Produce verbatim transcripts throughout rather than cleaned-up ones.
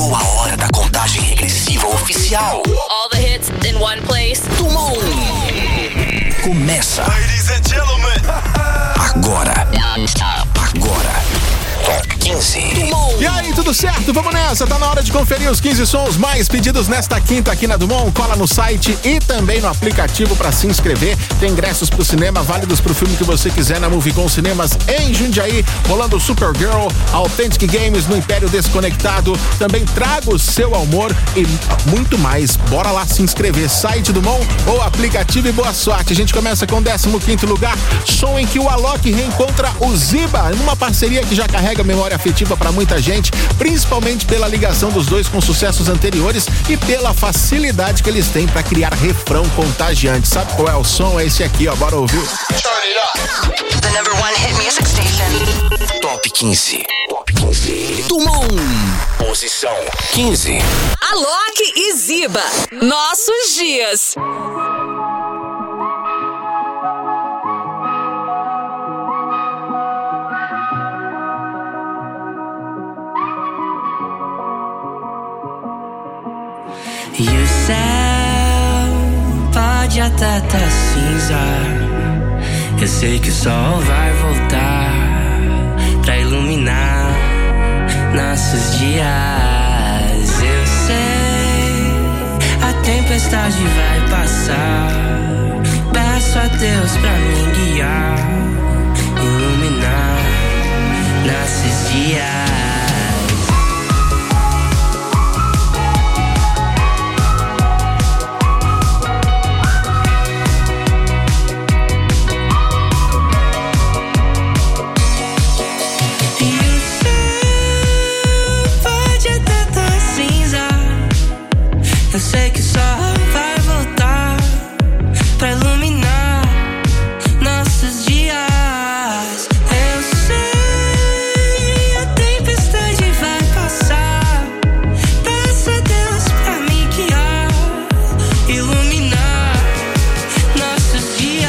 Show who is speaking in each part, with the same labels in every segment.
Speaker 1: Chegou a hora da contagem regressiva oficial.
Speaker 2: All the hits in one place.
Speaker 1: Dumont. Começa.
Speaker 3: Ladies and gentlemen.
Speaker 1: Agora. Agora. Top quinze. Dumont.
Speaker 4: E aí, tudo certo? Vamos nessa. Tá na hora de conferir os quinze sons mais pedidos nesta quinta aqui na Dumont. Cola no site e também no aplicativo para se inscrever. Tem ingressos pro cinema, válidos pro filme que você quiser na Movicon Cinemas em Jundiaí. Rolando Supergirl, Authentic Games no Império Desconectado. Também traga o seu amor e muito mais. Bora lá se inscrever. Site Dumont ou aplicativo e boa sorte. A gente começa com o décimo quinto lugar. Som em que o Alok reencontra o Ziba. Uma parceria que já carrega memória afetiva para muita gente, principalmente pela ligação dos dois com sucessos anteriores e pela facilidade que eles têm para criar refrão contagiante. Sabe qual é o som? É esse aqui, ó. Bora ouvir.
Speaker 1: The number one hit music station. Top quinze. Top quinze. Dumont. Posição quinze.
Speaker 2: Alok e Ziba. Nossos dias.
Speaker 5: E o céu pode até tá cinza. Eu sei que o sol vai voltar pra iluminar nossos dias. Eu sei, a tempestade vai passar. Peço a Deus pra me guiar, iluminar nossos dias. Eu sei que só vai voltar pra iluminar nossos dias. Eu sei, a tempestade vai passar. Peço a Deus pra me guiar, iluminar nossos dias.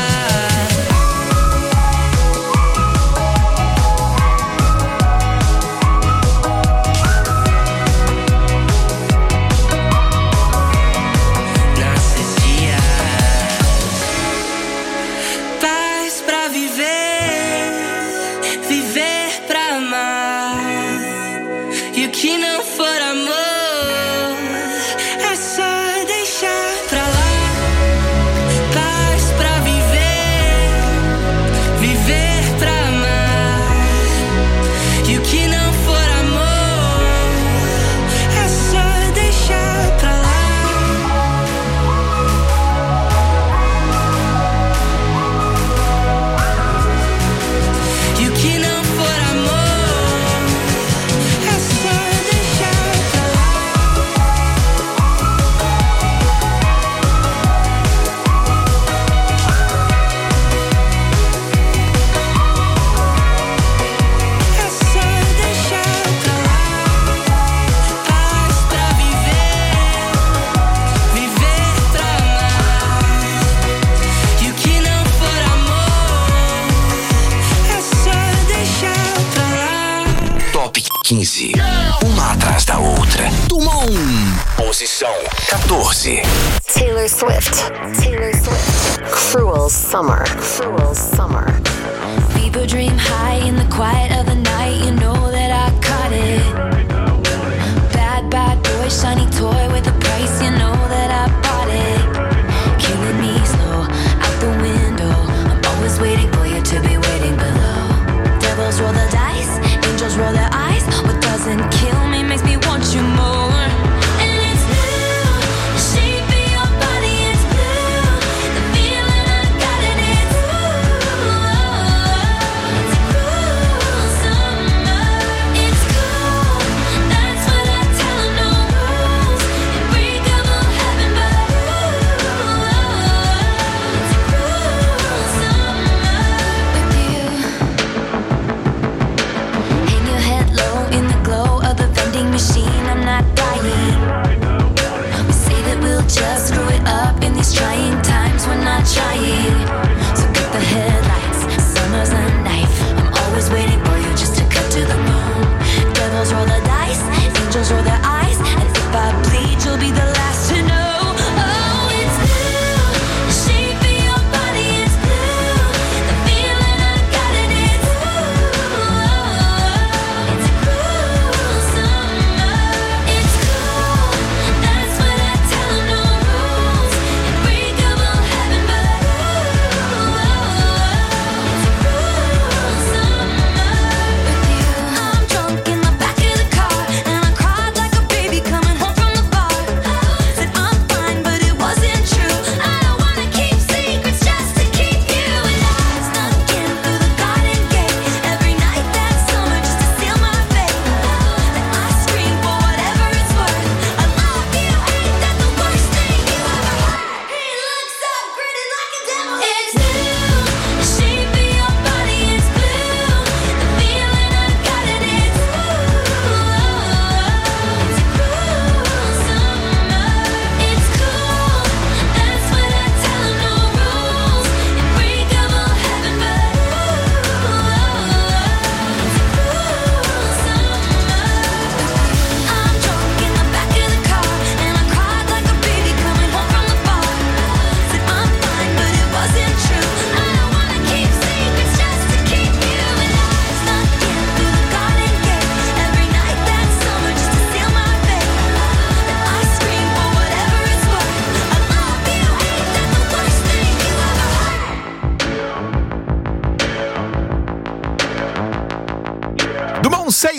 Speaker 1: quinze. Uma atrás da outra. Dumont. Posição quatorze.
Speaker 6: Taylor Swift. Taylor Swift. Cruel Summer. Cruel Summer.
Speaker 7: People dream high in the quiet of the night. You know that I caught it. Bad, bad boy, shiny toy with a price. You know that I bought it. Killing me slow, out the window. I'm always waiting for you to be waiting below. Devils roll the dice, angels roll their eyes. What doesn't kill me makes me want you more. And it's blue, the shape of your body is blue. The feeling I got in it's ooh, it's cruel summer.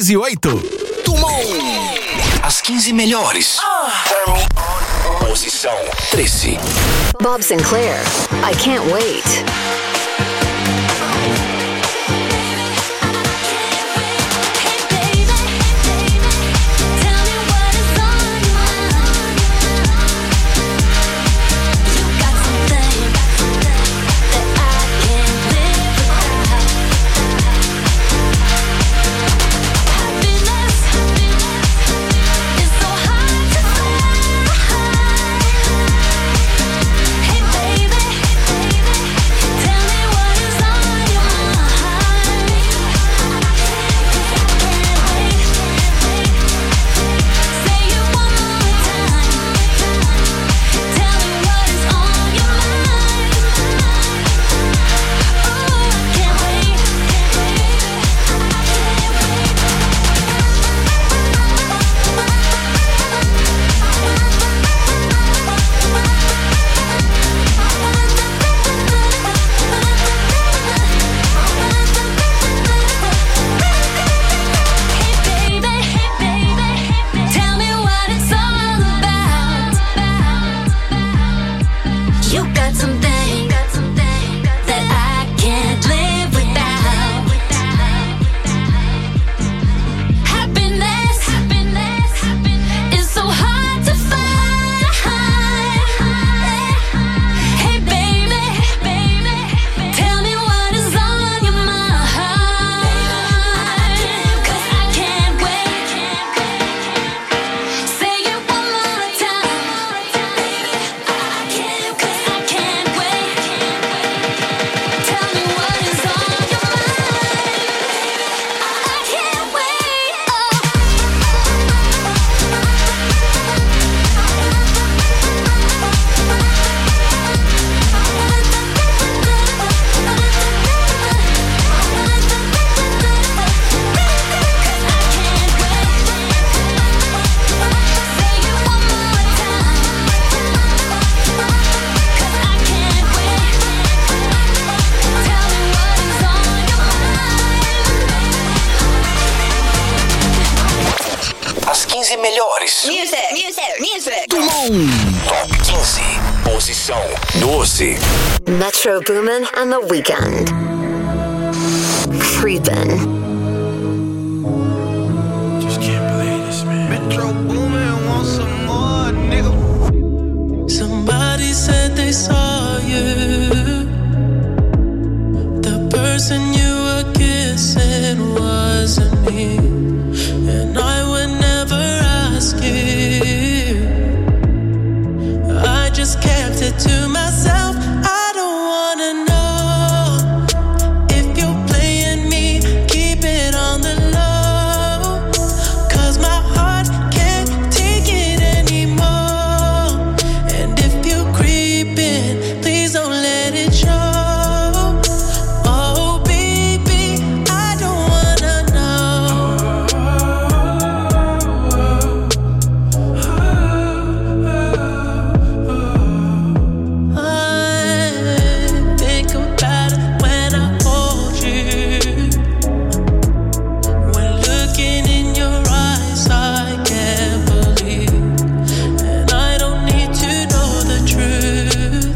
Speaker 4: quinze e oito.
Speaker 1: Tumon. As quinze melhores. Posição treze.
Speaker 6: Bob Sinclair, I Can't Wait.
Speaker 1: melhores.
Speaker 2: Music, music, music.
Speaker 1: Tumon. Top quinze. Posição doze.
Speaker 6: Metro Boomin and The Weeknd. Creepin'.
Speaker 5: Just can't believe this, man. Metro Boomin want some more, nigga. Somebody said they saw you. The person you were kissing wasn't me. And I would never ask you. I just kept it to myself. I don't wanna know if you're playing me. Keep it on the low, 'cause my heart can't take it anymore. And if you creepin', please don't let it show. Oh baby, I don't wanna know. I think about it when I hold you. When looking in your eyes, I can't believe. And I don't need to know the truth.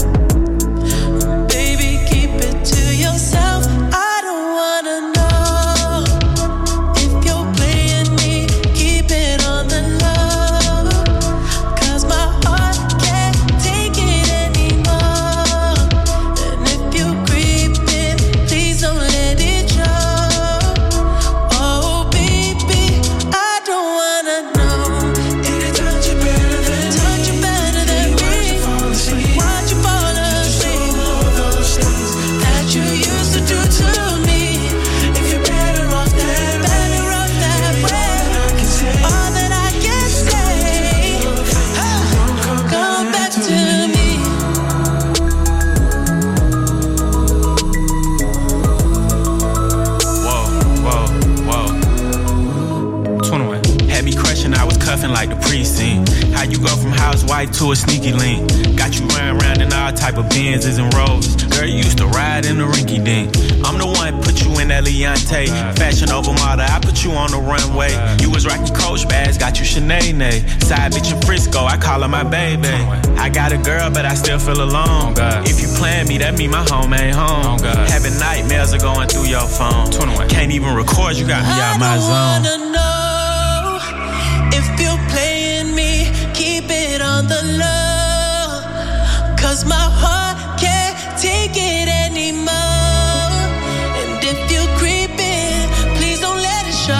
Speaker 5: Baby, keep it to yourself. I don't wanna know if you're playing me. Keep it on the low, 'cause my heart can't take it anymore. And if you creepin', please don't let it show. Oh baby, I don't wanna know. Did it touch you better than touch you better than me? Why'd you fall asleep? That you used to do to me. If you're better off that, better off that way. All that I can say, come back to me.
Speaker 3: Whoa, whoa, whoa. twenty-one. Had me crushing, I was cuffing like the precinct. How you go from housewife to a sneaky link? Got you running around in all type of Benzes and Rolls. Girl, you used to ride in the rinky dink. I'm the one put you in that Leontay. Fashion over model, I put you on the runway. You was rocking Coach bags, got you Sinead. Side bitch in Frisco, I call her my baby. I got a girl, but I still feel alone. If you plan me, that mean my home ain't home. Having nightmares are going through your phone. Can't even record, you got me out my zone.
Speaker 5: I wanna know if you're playing me, keep it on the low. Cause my heart can't take it anymore. And if you're creeping, please don't let it show.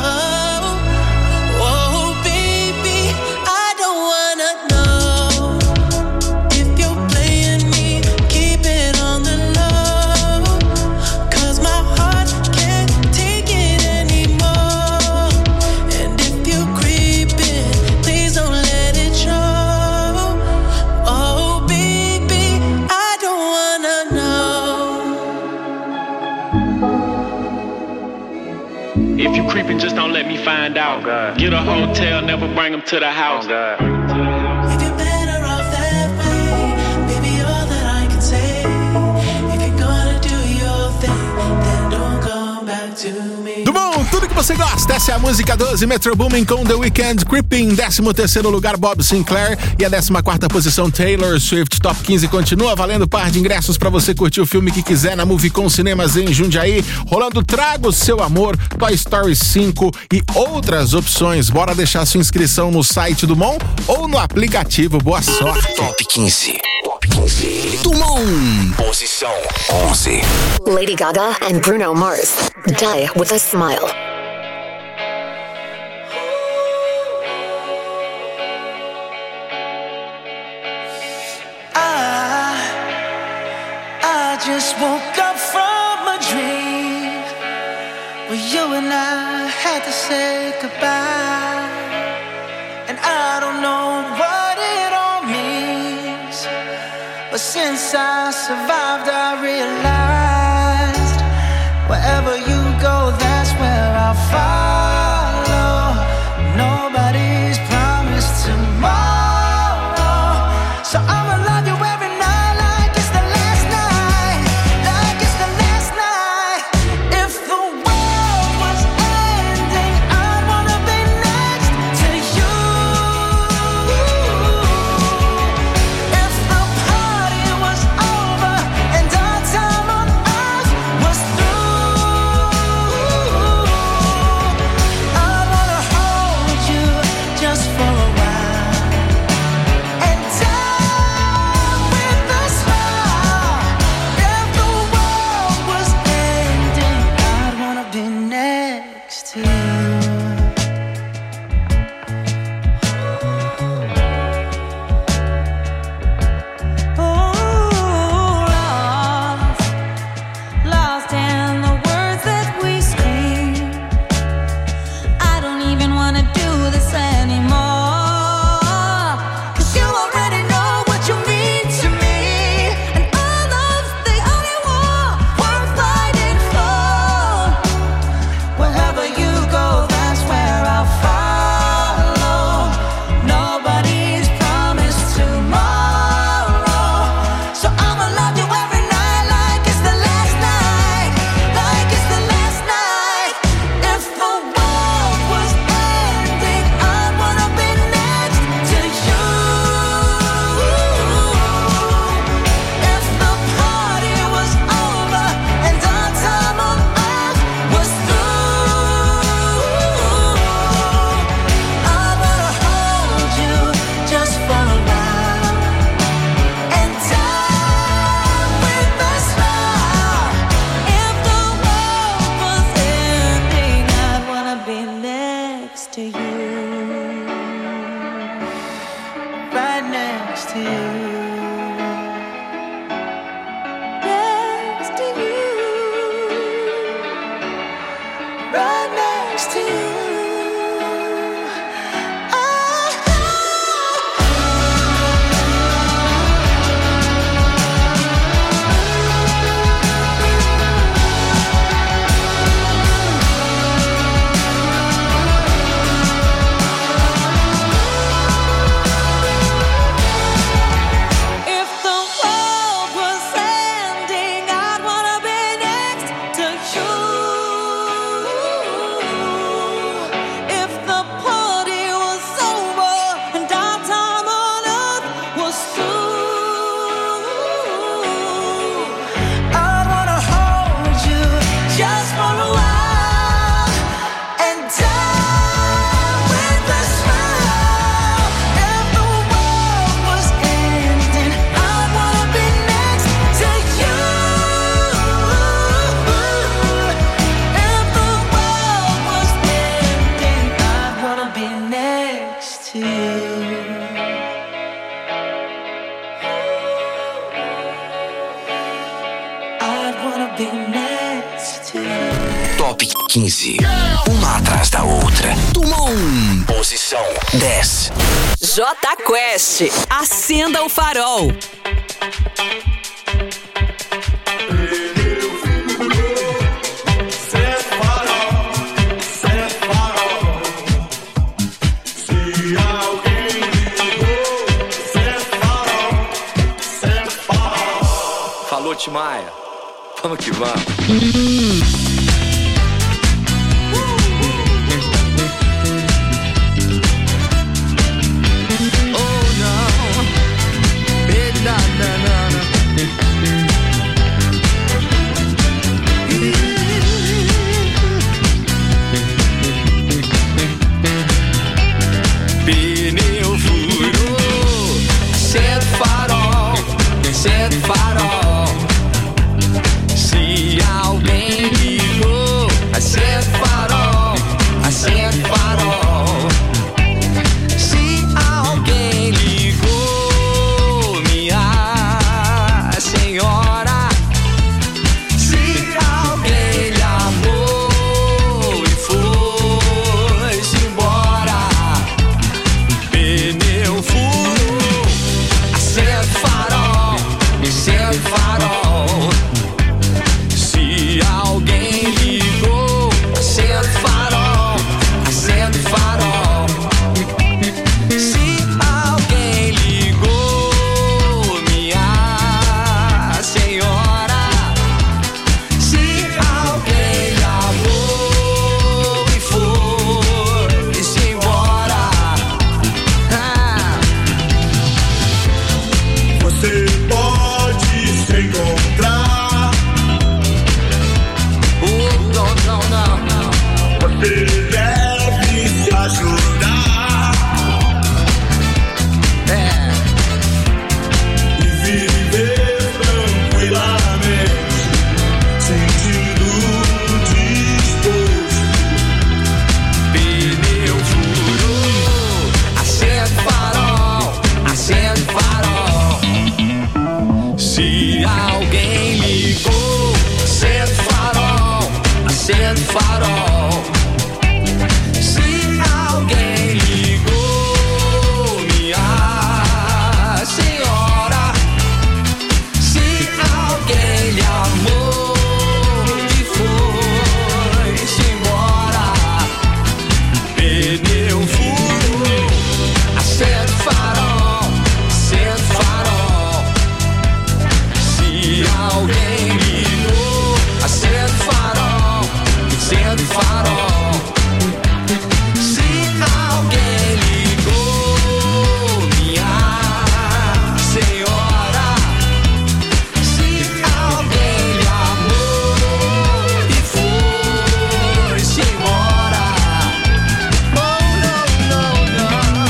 Speaker 5: Oh baby, I don't wanna know if you're playing me, keep it on the low. Cause my heart can't take it anymore. And if you're creeping, please don't let it show. Oh baby, I don't wanna know.
Speaker 3: If you creeping, just don't let me find out. Get a hotel, never bring them to the house.
Speaker 5: If you're better off that way, baby, all that I can say. If you're gonna do your thing, then don't come back to me.
Speaker 4: Do bom, tudo que você gosta. Essa é a música doze, Metro Boomin com The Weeknd, Creeping. décimo terceiro lugar, Bob Sinclair. E a décima quarta posição, Taylor Swift. Top quinze continua valendo par de ingressos pra você curtir o filme que quiser na Movicon Cinemas em Jundiaí. Rolando Trago Seu Amor, Toy Story cinco e outras opções. Bora deixar sua inscrição no site do Mon ou no aplicativo. Boa sorte.
Speaker 1: Top quinze. Top quinze. Dumont. Posição onze.
Speaker 6: Lady Gaga and Bruno Mars. Die with a Smile.
Speaker 5: I, I just woke up from a dream where you and I had to say goodbye. And I don't know what it all means, but since I survived, I realized wherever you go, that's where I'll follow. Nobody's promised tomorrow, so I'ma love you every night like it's the last night, like it's the last night. If the world was ending, I'd wanna be next to you. If the party was over and our time on earth was through, I'd wanna hold you just for a while and die with a smile. If the world was ending, I'd wanna be next to you. Oh, lost, lost in the words that we scream. I don't even wanna do this anymore, 'cause you already know what you mean to me, and our love's the only war worth fighting for. Wherever you go, that's where I'll follow. Nobody's promised tomorrow, so I'ma love you every night like it's the last night, like it's the last night. If the world was ending, I'd wanna be next to you. If the party was over and our time on earth was through, I'd wanna hold you just for a while and die with a smile. If the world was ending, I'd wanna be next to you, right next to you, next to you, right next to you. Ah, to you. I'd wanna be next to you.
Speaker 1: Top quinze. Uma atrás da outra. Tumon. Posição dez.
Speaker 2: J Quest, acenda o farol.
Speaker 8: Falou, Timaya. Vamos que vamos.
Speaker 5: Pneu furou, acende o farol, acende o farol. Se alguém ligou, acende o farol, acende o farol. Se alguém ligou, minha senhora. Se alguém lhe amou e foi-se embora. Pneu furou, acende o farol, acende o farol. Se alguém ligou, acende o farol, acende o farol. Se alguém ligou, minha senhora. Se alguém lhe amou e foi-se embora. Ah.
Speaker 9: Você pode se encontrar.
Speaker 5: Oh, não, não, não, não.
Speaker 9: Você deve se ajudar
Speaker 5: É.
Speaker 9: e viver tranquilamente, sentindo disposto.
Speaker 5: Pneu furou, acende o farol, acende o farol. Se alguém ligou, acende o farol, acende o farol. Se alguém ligou, minha senhora. Se alguém lhe amou e foi-se embora. Pneu furou, acende o farol, acende o farol. Se alguém ligou, acende o farol, acende o farol. Se alguém ligou, minha senhora. Se alguém lhe amou e foi-se embora. Oh, não, não, não.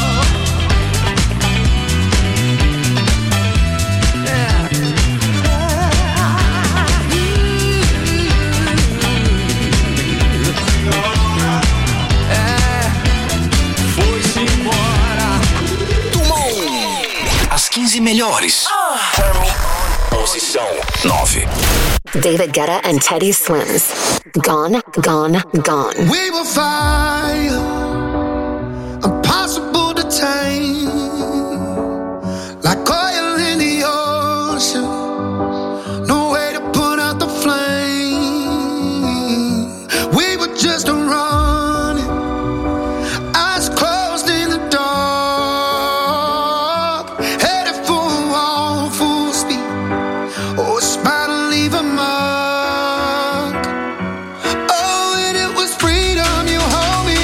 Speaker 5: É, foi-se embora.
Speaker 1: Tumon. As quinze melhores. Posição nove.
Speaker 6: David Guetta and Teddy Swims. Gone, gone, gone.
Speaker 9: We will fire, impossible to tame, like oil in the ocean. No way to put out the flame. We were just running, eyes closed in the dark, headed for a wall, full speed. Oh, it's about to leave a mark. Oh, and it was freedom. You hold me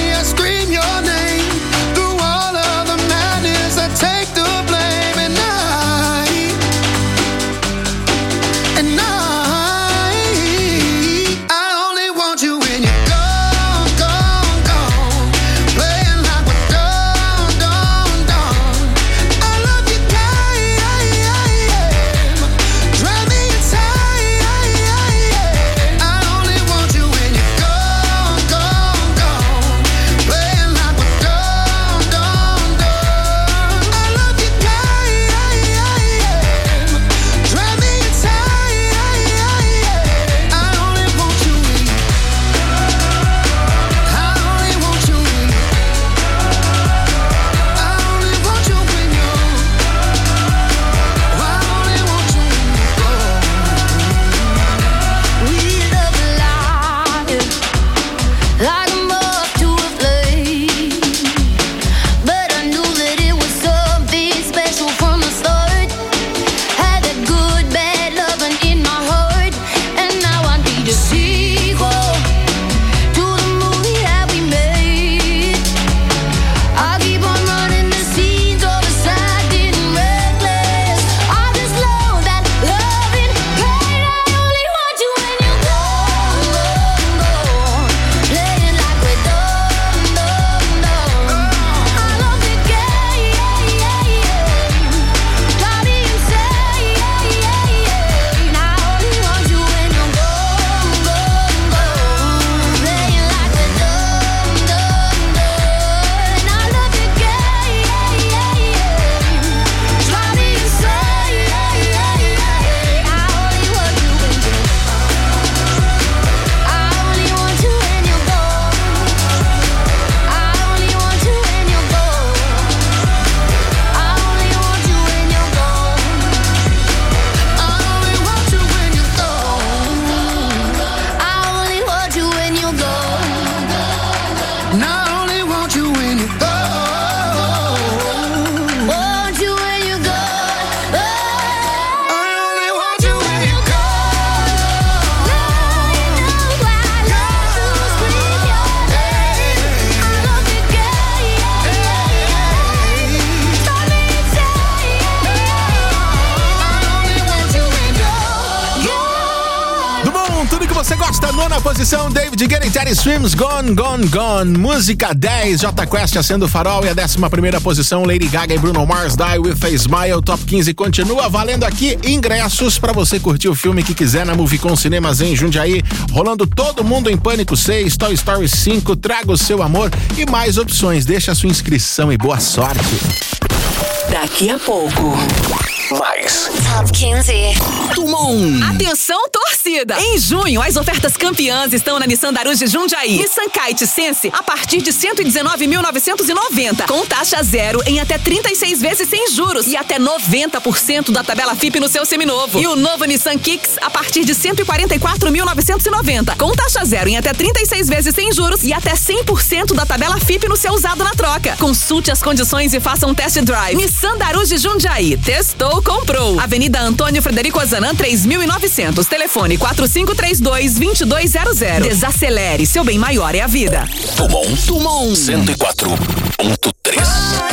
Speaker 4: Nona posição, David Guetta e Teddy Swims, Gone, Gone, Gone. Música dez, Jota Quest acendo o farol. E a décima primeira posição, Lady Gaga e Bruno Mars, Die With a Smile. Top quinze continua valendo aqui ingressos pra você curtir o filme que quiser na Movicon Cinemas em Jundiaí. Rolando Todo Mundo em Pânico seis, Toy Story cinco, Traga o Seu Amor e mais opções. Deixa a sua inscrição e boa sorte.
Speaker 2: Daqui a pouco.
Speaker 1: Mais.
Speaker 6: Top quinze.
Speaker 2: Tumon. Atenção, torcida! Em junho, as ofertas campeãs estão na Nissan Darus de Jundiaí. Nissan Kite Sense a partir de cento e dezenove mil novecentos e noventa, com taxa zero em até trinta e seis vezes sem juros e até noventa por cento da tabela F I P no seu seminovo. E o novo Nissan Kicks a partir de cento e quarenta e quatro mil novecentos e noventa, com taxa zero em até trinta e seis vezes sem juros e até cem por cento da tabela F I P no seu usado na troca. Consulte as condições e faça um test drive. Nissan Darus de Jundiaí. Testou, comprou. Avenida Antônio Frederico Ozanam, três mil e novecentos. Telefone quatro cinco três dois, dois dois zero zero. Desacelere, seu bem maior é a vida.
Speaker 1: Tumon. Tumon. cento e quatro ponto três.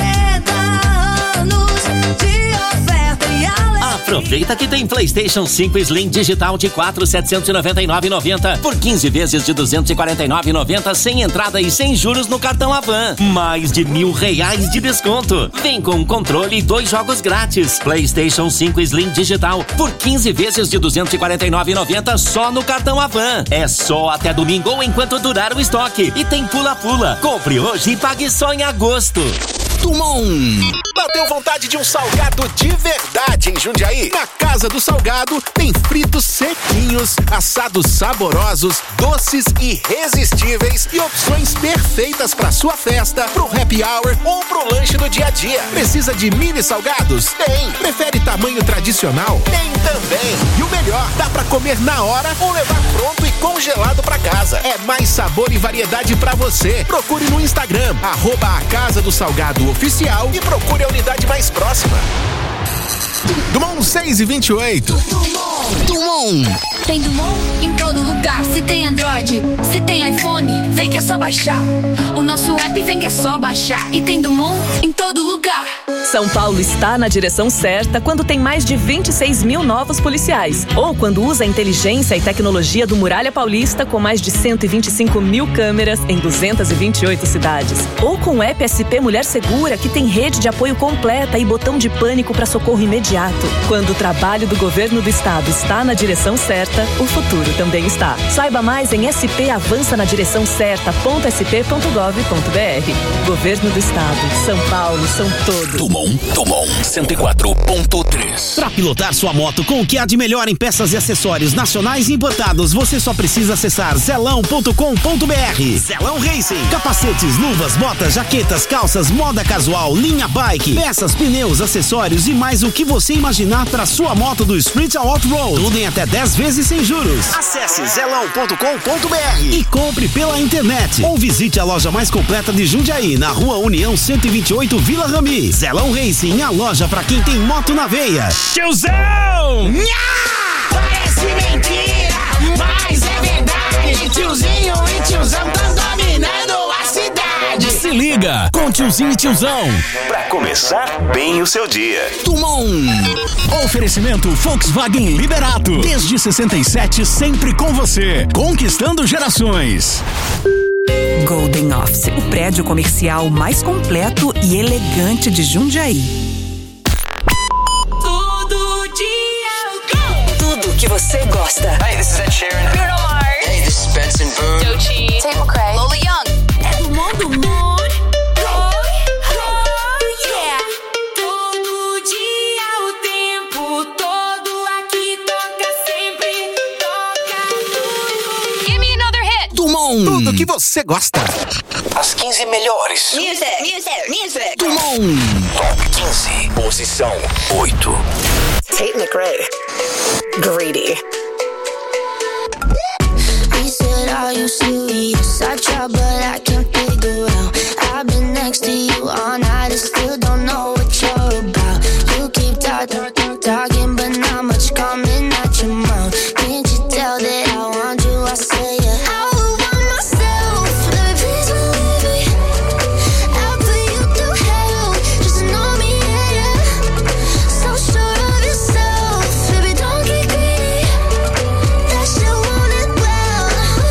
Speaker 10: Aproveita que tem PlayStation cinco Slim digital de quatro mil setecentos e noventa e nove reais e noventa centavos por quinze vezes de duzentos e quarenta e nove reais e noventa centavos sem entrada e sem juros no cartão Avan. Mais de mil reais de desconto. Vem com controle e dois jogos grátis. PlayStation cinco Slim digital por quinze vezes de duzentos e quarenta e nove reais e noventa centavos só no cartão Avan. É só até domingo ou enquanto durar o estoque. E tem pula-pula. Compre hoje e pague só em agosto.
Speaker 1: Tumon.
Speaker 4: Bateu vontade de um salgado de verdade em Jundiaí? Na Casa do Salgado tem fritos sequinhos, assados saborosos, doces irresistíveis e opções perfeitas para sua festa, pro happy hour ou pro lanche do dia a dia. Precisa de mini salgados? Tem. Prefere tamanho tradicional? Tem também. E o melhor, dá para comer na hora ou levar pronto e congelado para casa. É mais sabor e variedade para você. Procure no Instagram, arroba a Casa do Salgado Oficial e procure a unidade mais próxima. Dumont seis e vinte e oito.
Speaker 1: Tumon.
Speaker 11: Tem Dumont em todo lugar. Se tem Android, se tem iPhone, vem que é só baixar. O nosso app vem que é só baixar. E tem Dumont em todo lugar.
Speaker 2: São Paulo está na direção certa quando tem mais de vinte e seis mil novos policiais. Ou quando usa a inteligência e tecnologia do Muralha Paulista com mais de cento e vinte e cinco mil câmeras em duzentas e vinte e oito cidades. Ou com o app S P Mulher Segura, que tem rede de apoio completa e botão de pânico para socorro imediato. Quando o trabalho do governo do estado está na direção certa, o futuro também está. Saiba mais em s p avança na direção certa ponto s p ponto gov ponto b r. Governo do estado, São Paulo, são todos.
Speaker 1: Tumon. Tumon cento e quatro ponto três.
Speaker 12: Para pilotar sua moto com o que há de melhor em peças e acessórios nacionais e importados, você só precisa acessar zelão ponto com ponto b r. Zelão Racing. Capacetes, luvas, botas, jaquetas, calças, moda casual, linha bike, peças, pneus, acessórios e mais o que você imaginar para sua moto do Street ao Off-Road. Tudo em até dez vezes sem juros. Acesse zelão ponto com ponto b r e compre pela internet. Ou visite a loja mais completa de Jundiaí, na Rua União cento e vinte e oito, Vila Rami. Zelão Racing, a loja pra quem tem moto na veia.
Speaker 13: Tiozão! Nha! Parece mentira, mas é verdade. Tiozinho e tiozão tão dominando a cidade.
Speaker 12: Se liga com Tiozinho e Tiozão.
Speaker 1: Pra começar bem o seu dia.
Speaker 12: Tumon. Oferecimento Volkswagen Liberato. Desde sessenta e sete, sempre com você. Conquistando gerações.
Speaker 2: Golden Office, o prédio comercial mais completo e elegante de Jundiaí.
Speaker 5: Todo dia.
Speaker 2: Tudo que você gosta.
Speaker 8: Hey, this is Ed Sheeran.
Speaker 5: Bruno Mars.
Speaker 8: Hey, this is Benson Boone.
Speaker 5: Doechii.
Speaker 11: Table Craig.
Speaker 5: Lola Young.
Speaker 11: É do mundo, mundo.
Speaker 5: Todo dia, o tempo todo, aqui toca sempre, toca tudo.
Speaker 11: Give me another hit.
Speaker 1: Tumon.
Speaker 4: Tudo que você gosta.
Speaker 1: As quinze melhores.
Speaker 5: Music, music, music.
Speaker 1: Tumon. Top quinze. Posição oito.
Speaker 6: Tate McRae. Greedy.
Speaker 11: He said, are you serious? I try, but I can't figure out. I've been next to you all night and still don't know what you're about. You keep talking, talking, but not much coming out your mouth. Can't you tell that I want you? I say yeah. I would want myself. Let me please believe me. I'll put you through hell. Just to know me, yeah, yeah. So sure of yourself. Baby, don't get greedy. That shit won't end well.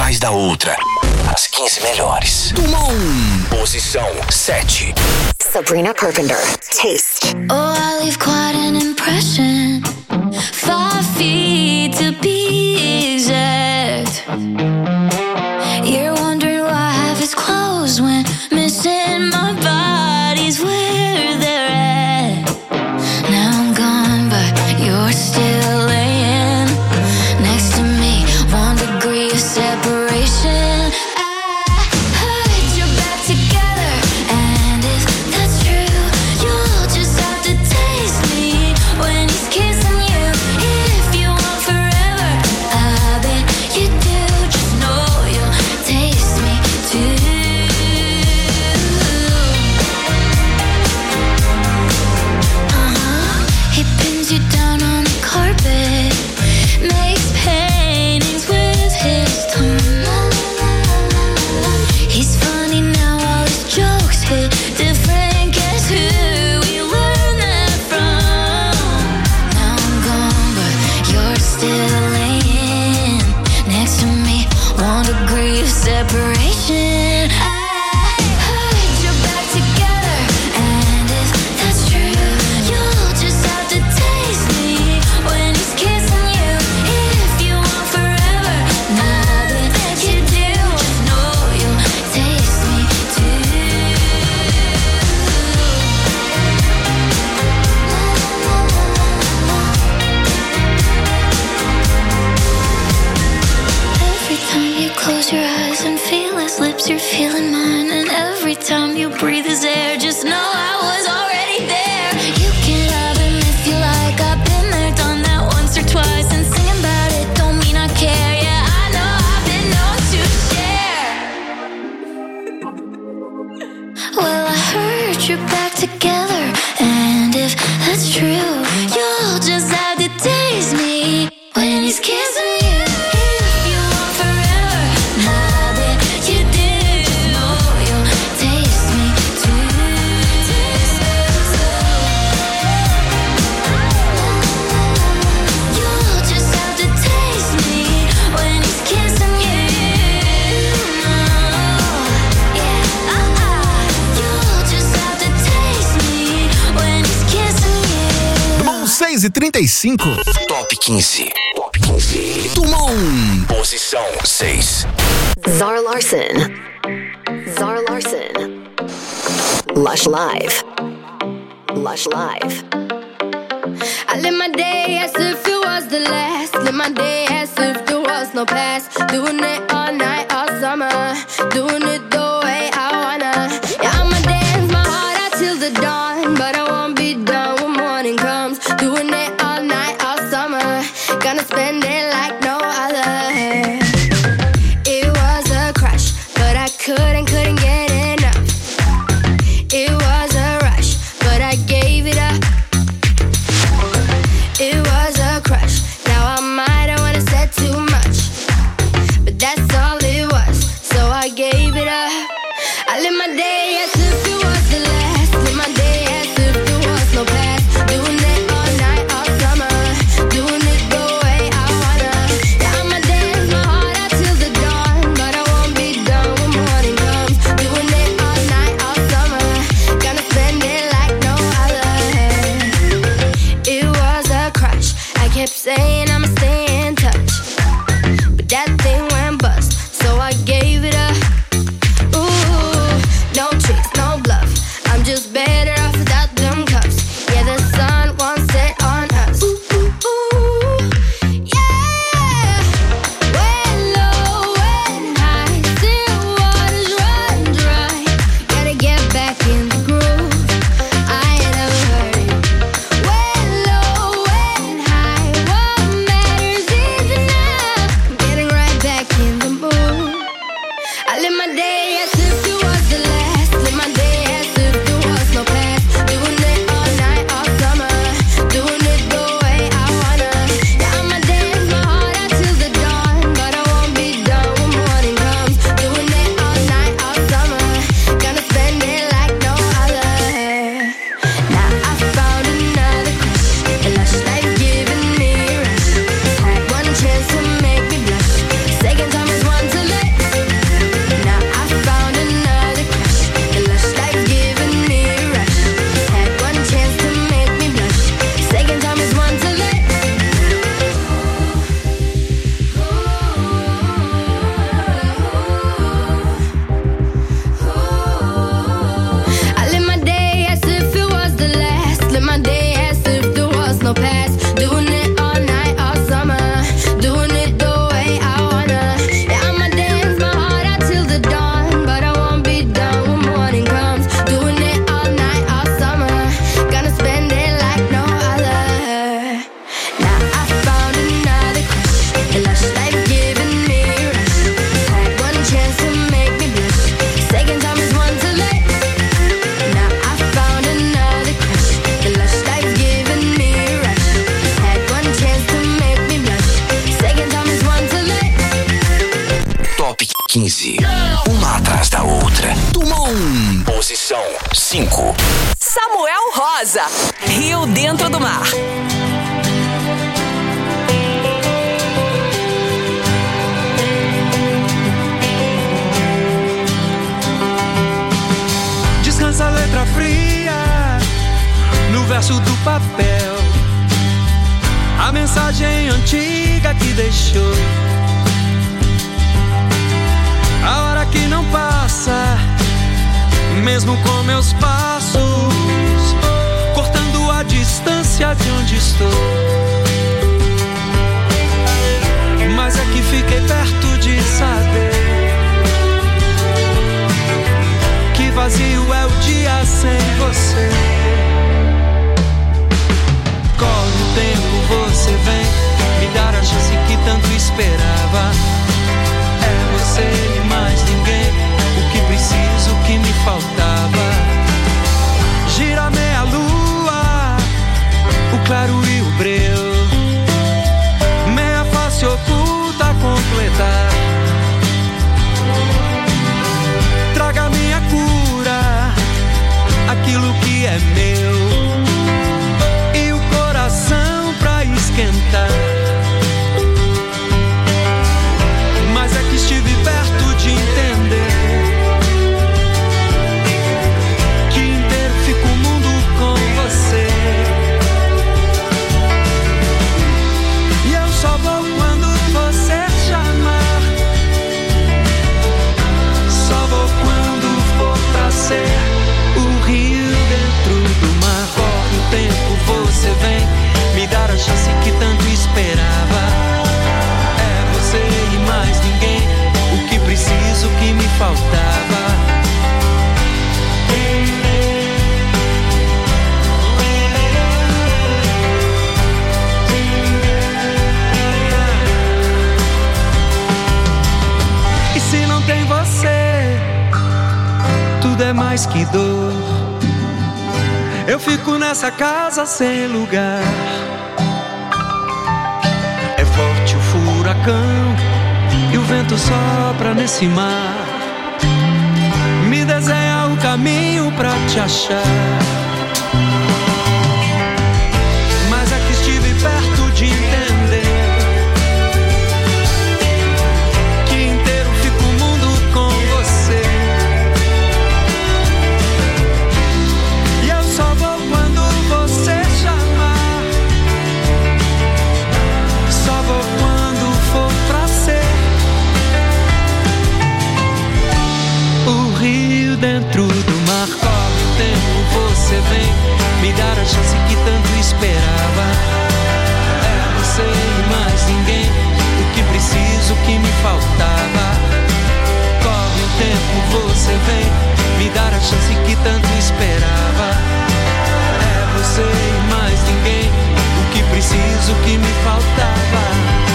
Speaker 1: atrás da outra. As quinze melhores. Dumont. Posição sete.
Speaker 6: Sabrina Carpenter, Taste.
Speaker 7: Oh, I leave quite an impression. Five feet to be exact. You're wondering why half is closed when missing my body's where they're at. Now I'm gone, but you're still laying next to me. One degree of separation. Separation. I heard you're back together, and if that's true, you'll just have to taste me when he's kissing you. If you want forever, now that you do, just know you'll taste me too. Every time you close your eyes and feel his lips, you're feeling mine. And every time you breathe his air, just know I was already there. You can have him if you like. I've been there, done that once or twice. And singing about it don't mean I care. Yeah, I know I've been known to share. Well, I heard you're back together, and if that's true, you'll just have to taste me when he's kissing you.
Speaker 4: seis e trinta e cinco.
Speaker 1: Top quinze. Top quinze. Dumont. Posição seis.
Speaker 6: Zara Larsson. Zara Larsson. Lush Live. Lush Live.
Speaker 14: I live my day as if it was the last. Live my day as if there was no past. Doing it all night, all summer. Doing it the way I wanna. Yeah, I'ma dance my heart out till the dawn, but I won't be done when morning comes. Doing it all night, all summer. Gonna spend it like no other. It was a crush, but I couldn't, couldn't get enough. It was a rush, but I gave it up. It was a crush. Now I might have wanna said too much, but that's all it was. So I gave it up.
Speaker 1: quinze. Uma atrás da outra. Tumon. Posição cinco.
Speaker 2: Samuel Rosa, Rio Dentro do Mar.
Speaker 15: Descansa a letra fria no verso do papel, a mensagem antiga que deixou, a hora que não passa, mesmo com meus passos, cortando a distância de onde estou. Mas é que fiquei perto de saber que vazio é o dia sem você. Corre o tempo, você vem me dar a chance que tanto esperava. É você e mais ninguém, o que preciso, o que me faltava. Gira meia lua, o claro e o breu, meia face oculta a completar. Traga minha cura, aquilo que é meu, e o coração pra esquentar. Mas é que estive perto de entender que inteiro fica o mundo com você. E eu só vou quando você chamar, só vou quando for pra ser o rio dentro do mar. Corre o tempo, você vem me dar a chance que tanto esperava. É você e mais ninguém, o que preciso, o que me faltava. E se não tem você, tudo é mais que dor. Eu fico nessa casa sem lugar. É forte o furacão e o vento sopra nesse mar. Me desenha o caminho pra te achar. Mas é que estive perto de entender que inteiro fica o mundo com você. E eu só vou quando você chamar, só vou quando for pra ser o rio dentro do mar. Corre o tempo, você vem me dar a chance que tanto esperava. É você e mais ninguém, o que preciso, o que me faltava. Corre o tempo, você vem me dar a chance que tanto esperava. É você e mais ninguém, o que preciso, o que me faltava.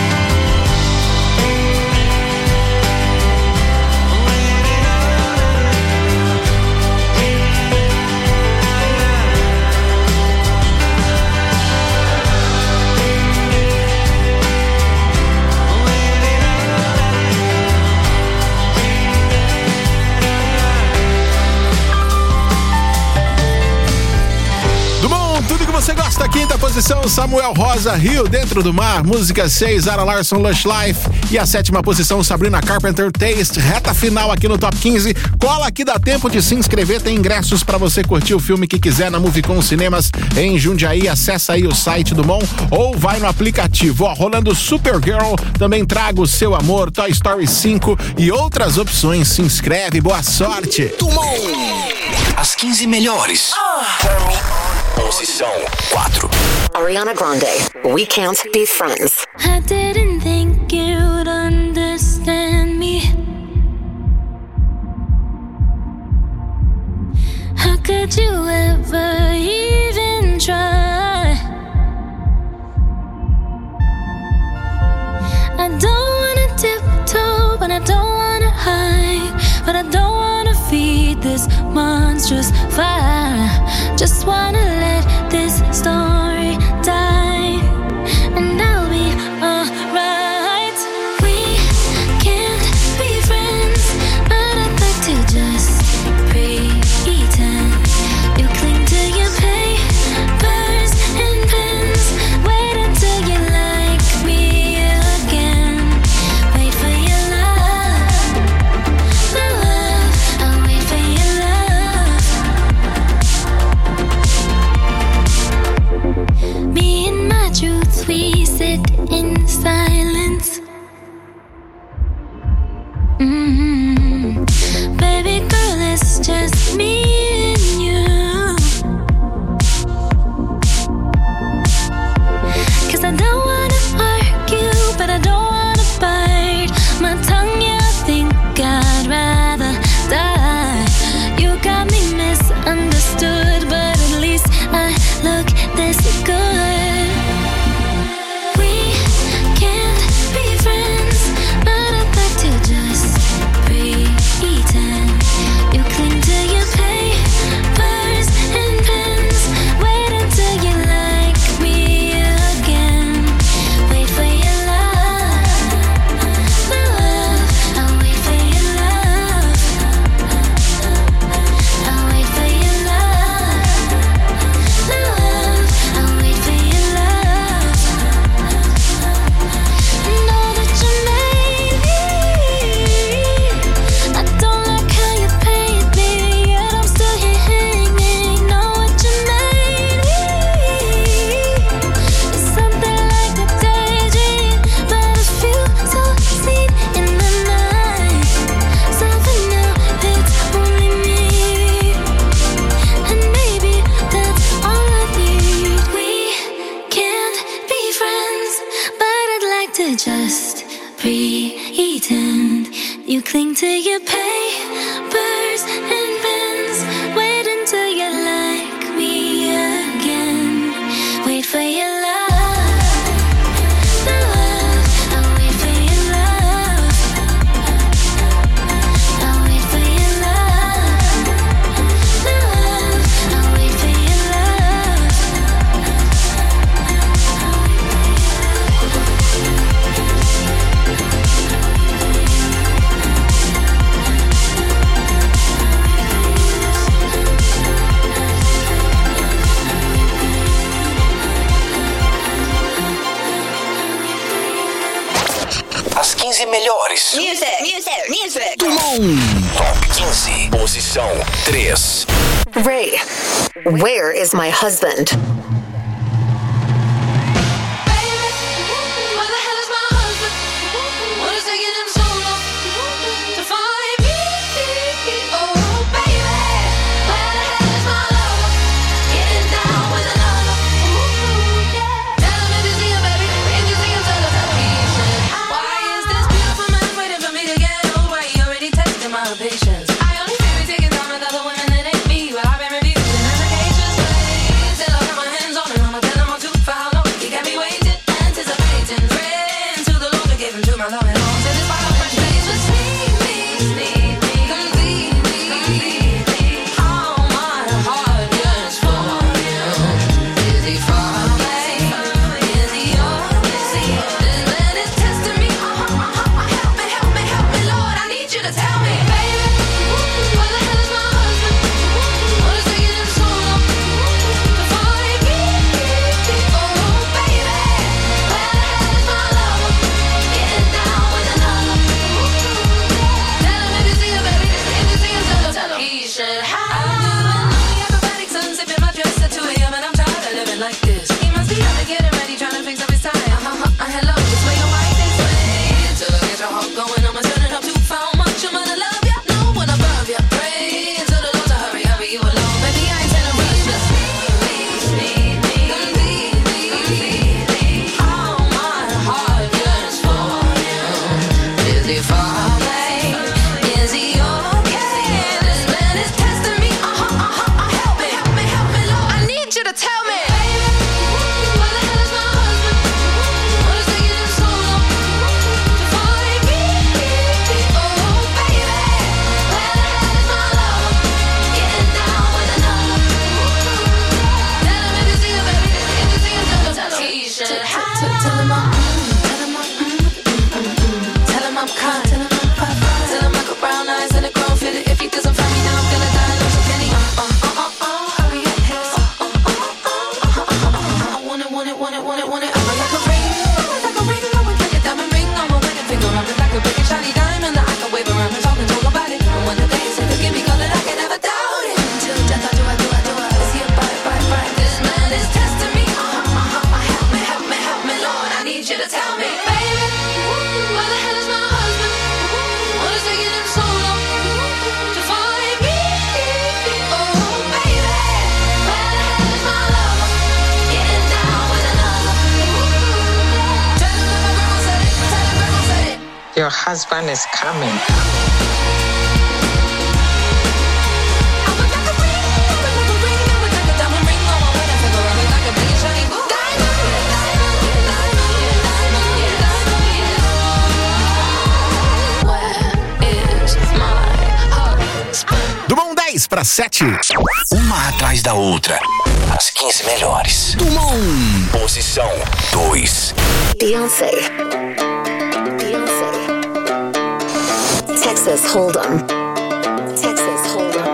Speaker 4: Tudo que você gosta, quinta posição, Samuel Rosa, Rio Dentro do Mar, música seis, Zara Larsson, Lush Life, e a sétima posição, Sabrina Carpenter, Taste, reta final aqui no Top quinze. Cola que dá tempo de se inscrever, tem ingressos pra você curtir o filme que quiser na Movicon Cinemas em Jundiaí. Acessa aí o site do Mon ou vai no aplicativo. Ó, rolando Supergirl, também Trago o Seu Amor, Toy Story cinco e outras opções. Se inscreve, boa sorte.
Speaker 1: Tumon. As quinze melhores. Posição quatro.
Speaker 6: Ariana Grande, We Can't Be Friends.
Speaker 11: I didn't think you'd understand me. How could you ever even try? I don't wanna tiptoe, but I don't wanna hide. But I don't wanna feed this monstrous fire. Just wanna let this story die, and I'll be alright. We can't be friends.
Speaker 7: Waiting till you pay birds and bins. Wait until you like me again. Wait for your love, love. I'll wait for your love. I'll wait for your love, love. I'll wait for your love.
Speaker 1: As quinze melhores.
Speaker 6: Music, music, music.
Speaker 1: do Mon. Top quinze. Posição três.
Speaker 6: Ray, where is my husband?
Speaker 7: Patience. I only feel we taking time with other women that ain't me. Well, I've been reviewed in applications. Till I got my hands on him, I'ma tell him I'm too far long. He got me waiting, anticipating. Praying to the Lord to give him to my Lord and on to this final fresh place. Just sneak me, sneak me, complete me, complete me. All my heart yearns for you. Is he far away? Is he yours? This man is testing me. Help me, help me, help me, Lord. I need you to tell me. Like this, he must be out to get it ready, trying to fix up his time. Uh-huh, uh, hello, this way your wife they sway. Till I get your heart going, I'm turning up too far. Much I'm gonna love ya, no one above ya. Pray to the Lord to hurry, hurry you alone. Baby, I ain't telling rush, just sneak me, sneak me, complete me, complete me. All my heart yearns for you. Is he far away? Is he okay? This man is testing me. Uh-huh, uh-huh, uh, help me, help me, help me, Lord. I need you to tell me.
Speaker 16: Your husband is coming.
Speaker 4: Do Mon dez para sete.
Speaker 1: Uma atrás da outra. As quinze melhores. do Mon. Posição dois.
Speaker 6: Beyoncé. Beyoncé. Texas Hold'em. Texas Hold'em.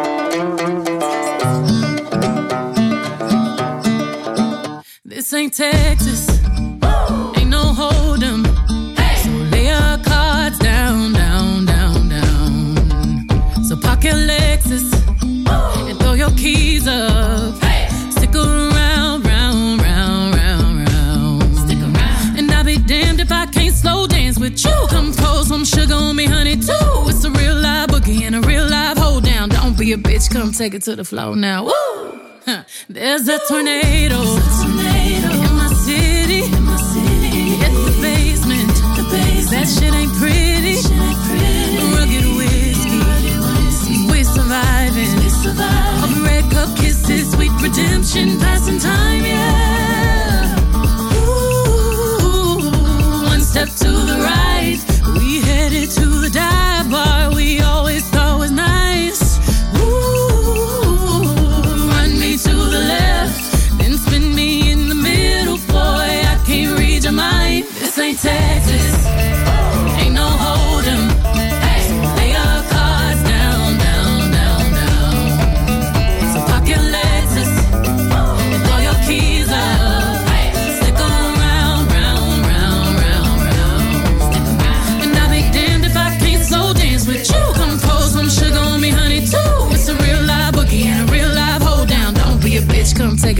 Speaker 17: This ain't Texas. Ain't no Hold'em. So lay your cards down, down, down, down. So park your Lexus and throw your keys up. Stick around, round, round, round, round. Stick around. And I'll be damned if I can't slow dance with you. Come pour some sugar on me, honey, too. It's a real live boogie and a real live hold down. Don't be a bitch, come take it to the floor now. Woo! Huh. There's a tornado, in my city. Hit the basement. That shit ain't pretty. Rugged with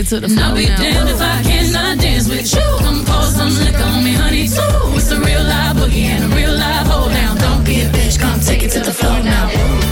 Speaker 17: it to the floor. And I'll be now. Damned if I cannot dance with you. Come pour some liquor on me, honey, too. It's a real live boogie and a real live hold down. Don't be a bitch, come take it to the floor now.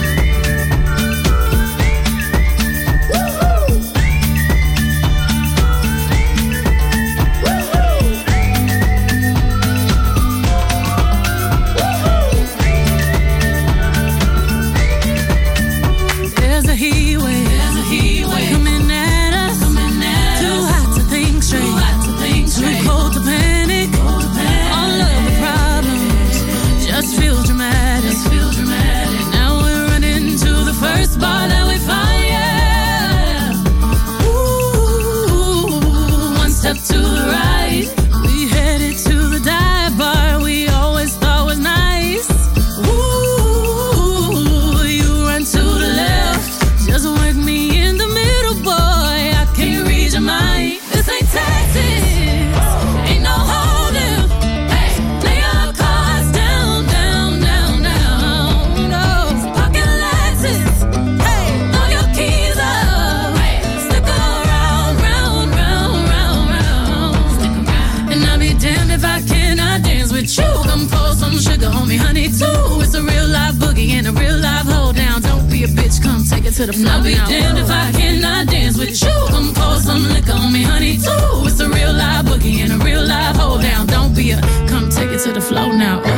Speaker 17: To the floor. I'll be damned if I cannot dance with you. Come pour some liquor on me, honey, too. It's a real live boogie and a real live hold down. Don't be a, come take it to the floor now. Ooh.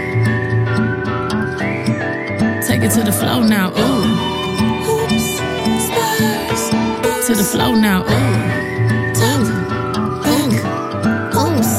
Speaker 17: Take it to the floor now. Ooh. Hoops, spurs, boots. To the floor now. Ooh. Top, back, oops.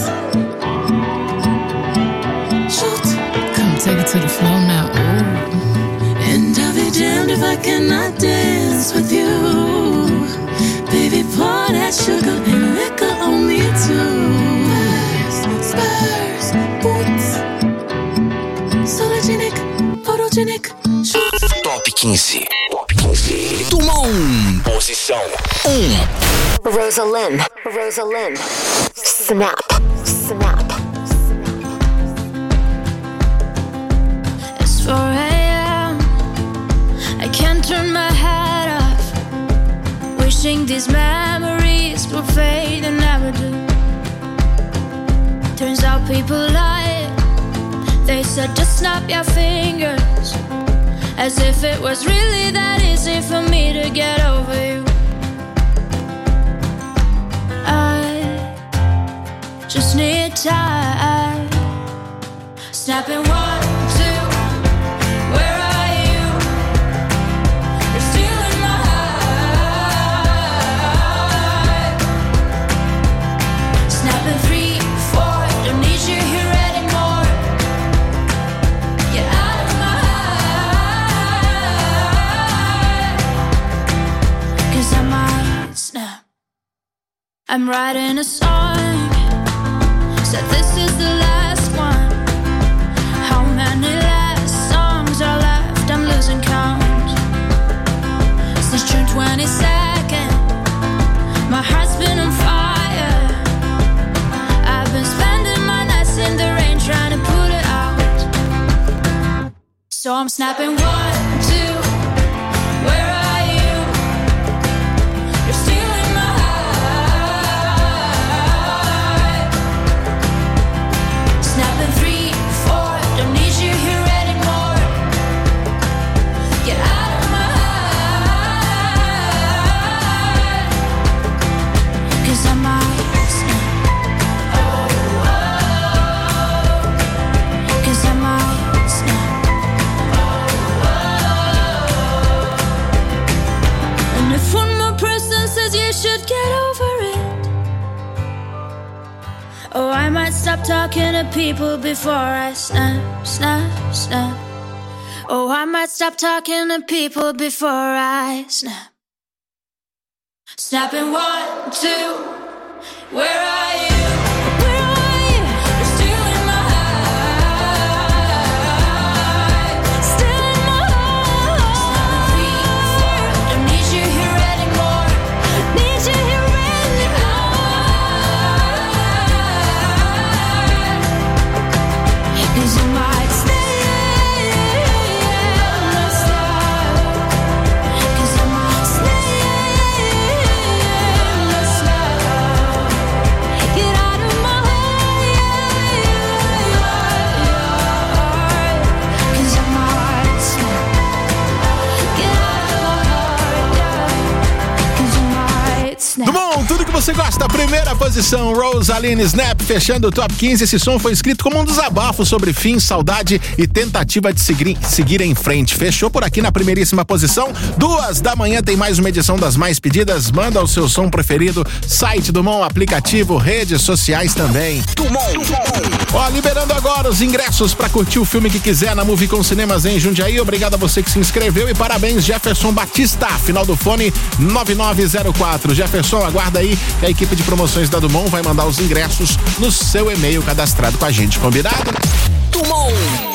Speaker 17: Shoot. Come take it to the floor now. Ooh. And I'll be damned if I cannot dance with you. Baby, pour that sugar and liquor on me too. Spurs, boots. Sologenic, photogenic, shoes.
Speaker 1: Top quinze. Top quinze. Dumont. Posição um.
Speaker 6: Rosalind. Rosalind. Snap. Snap.
Speaker 14: It's four a.m. I can't turn my head off. Wishing these memories will fade and never do. Turns out people lie. They said just snap your fingers, as if it was really that easy for me to get over you. I just need time. Snapping one, two. Where are you? You're stealing my heart. Snapping three, four. Don't need you here anymore. Get out of my heart. 'Cause I might snap. I'm writing a song. Said this is the last one. How many last songs are left? I'm losing count. Since June twenty-second, my heart's been on fire. I've been spending my nights in the rain trying to put it out. So I'm snapping one, two. Where are you? You're stealing my heart. Snapping three, four. Don't need you here anymore. Get out of my heart. 'Cause I might snap. Oh, oh. 'Cause I might snap. Oh, oh. And if one more person says you should get over it, oh, I might stop talking to people before I snap, snap, snap. Oh, I might stop talking to people before I snap. Snapping one, two. Where are you? Where are you? You're stealing my heart. Stealing my heart. Three, four. Don't need you here anymore. Need you here anymore. 'Cause you might stay. Cause I might stay.
Speaker 4: que você gosta. Primeira posição, Rosaline Snap, fechando o top quinze. Esse som foi escrito como um desabafo sobre fim, saudade e tentativa de seguir, seguir em frente. Fechou por aqui na primeiríssima posição. Duas da manhã tem mais uma edição das mais pedidas. Manda o seu som preferido. Site do Mon, aplicativo, redes sociais também.
Speaker 1: Dumont.
Speaker 4: Ó, liberando agora os ingressos pra curtir o filme que quiser na Movicon Cinemas em Jundiaí. Obrigado a você que se inscreveu e parabéns, Jefferson Batista, final do fone nove nove zero quatro. Jefferson, aguarda aí que a equipe de promoções da Dumont vai mandar os ingressos no seu e-mail cadastrado com a gente, combinado?
Speaker 1: Dumont.